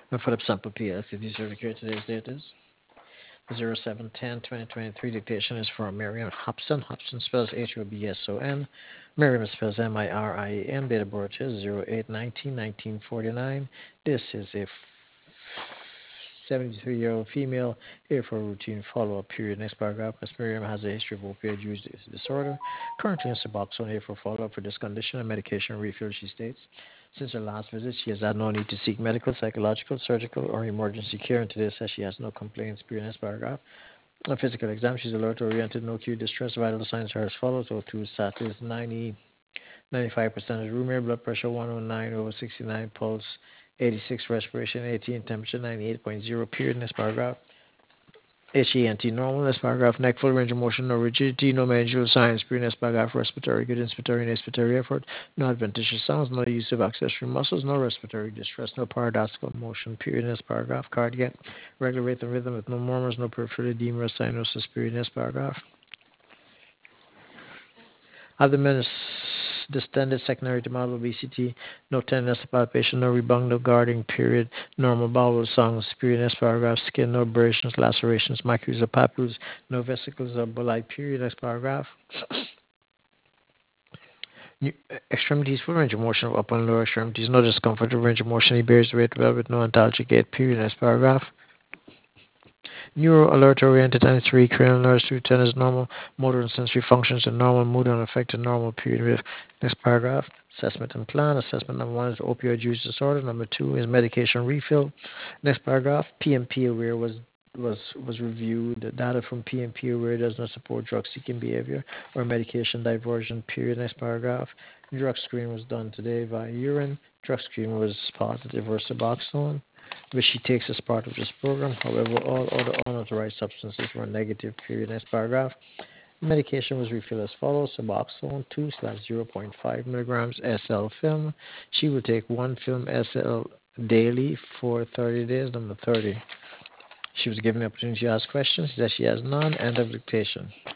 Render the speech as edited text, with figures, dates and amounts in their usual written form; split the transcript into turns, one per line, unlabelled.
And for the sample PLC, these are today's date is 07/10/2023. Dictation is for Miriam Hobson. Hobson spells Hobson. Miriam spells Miriam. Date of birth is 08/19/1949. This is a 73-year-old female here for a routine follow-up period. Next paragraph. Ms. Miriam has a history of opioid use disorder. Currently in Suboxone here for follow-up for this condition and medication refill, she states. Since her last visit, she has had no need to seek medical, psychological, surgical, or emergency care. And today says she has no complaints. Period. Next paragraph. On physical exam, she's alert, oriented, no acute distress. Vital signs are as follows. O2 status 95% room air, blood pressure 109/69, pulse 86, respiration 18, temperature 98.0. Period. Next paragraph. HENT normal. Next paragraph. Neck full range of motion, no rigidity, no managerial signs. Period. Next paragraph. Respiratory good, inspiratory and expiratory effort, no adventitious sounds, no use of accessory muscles, no respiratory distress, no paradoxical motion. Period. Next paragraph. Cardiac regular rate and rhythm with no murmurs, no peripheral edema or cyanosis. Period. Next paragraph. Abdomen is distended, secondary to mild obesity, no tenderness of palpation, no rebound, no guarding, period. Normal bowel songs, period. Next paragraph. Skin, no abrasions, lacerations, macules or papules, no vesicles or bulli, period. Next paragraph. Extremities, full range of motion of upper and lower extremities, no discomfort or range of motion. He bears the weight well with no antalgic gait, period. Next paragraph. Neuro alert oriented and 3 cranial nerves through 10 is normal. Motor and sensory functions are normal. Mood unaffected, normal. Period. Next paragraph. Assessment and plan. Assessment number 1 is opioid use disorder. Number 2 is medication refill. Next paragraph. PMP aware was reviewed. The data from PMP aware does not support drug seeking behavior or medication diversion. Period. Next paragraph. Drug screen was done today via urine. Drug screen was positive for Suboxone, which she takes as part of this program. However, all other unauthorized substances were negative. Period. Next paragraph. Medication was refilled as follows: Suboxone 2/0.5 milligrams SL film. She will take 1 film SL daily for 30 days. Number 30. She was given the opportunity to ask questions. She says she has none. End of dictation.